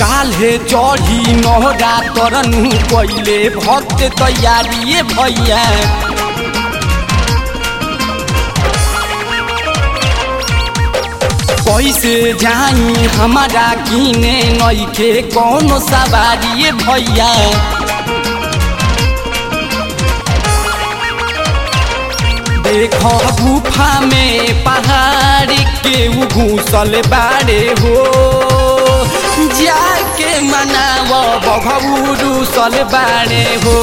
काल्हे चढ़ी नहरा तरनु पहिले भक्त तैयारी भैया कैसे जाई हमारा किने नइखे कौनो सवारी भैया देखो गुफा में पहाड़ के घुसल बाड़े हो जाके मनाव बघौरू सल बाड़े हो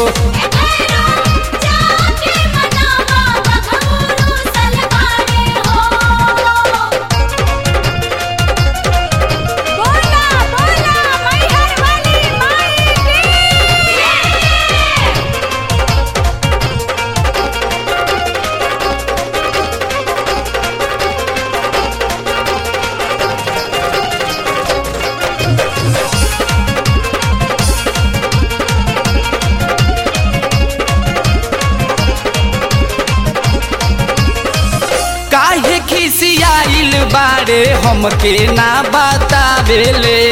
खिसियाइल बारे हमके ना बतावेले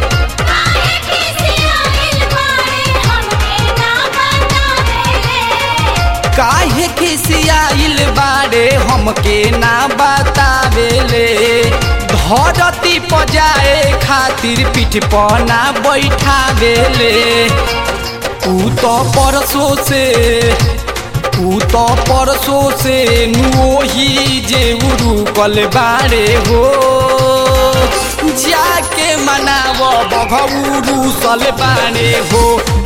काहे खिसियाइल बारे हमके ना बतावेले धरती पर जाए खातिर पीठ पर ना बैठावेले ऊ तो परसों से नुही जे उरुकल बारे हो जाके मनाव बघौरू सल बारे हो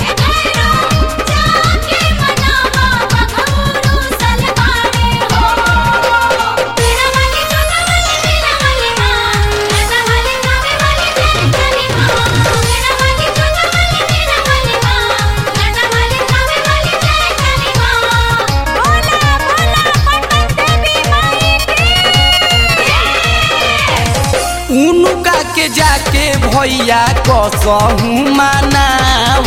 उनुका के जाके भैया कसहु मनाव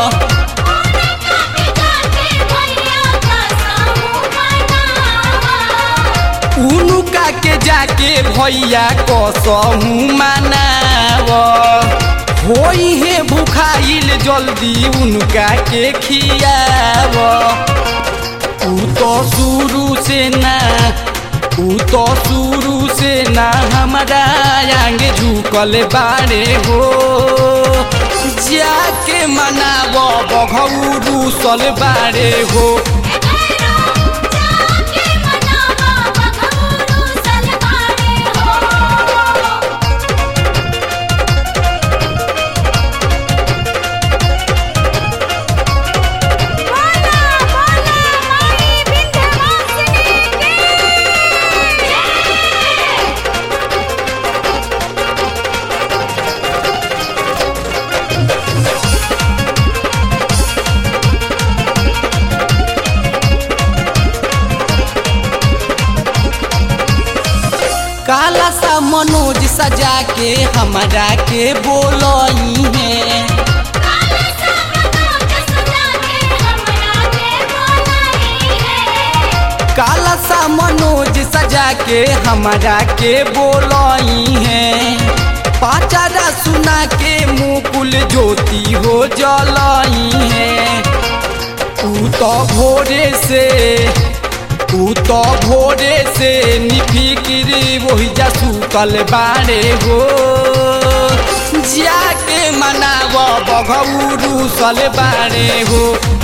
उनुका के जाके भैया कसहु मनाव होई है भुखाइल जल्दी उनका के खियाव ऊ तो शुरू से ना हमारा आगे झुकल बारे हो जाके मनाव बघौरू सल बारे हो काला सा मनोज सजा के हमारा के बोलई है काला सा मनोज सजा के हमारा के बोलई है पाचारा सुना के मुकुल ज्योति हो जलई है ऊ तो भोरे से निफिकिरी वही जा सुकल बारे हो जाके मनाव बघौरू सल बारे हो।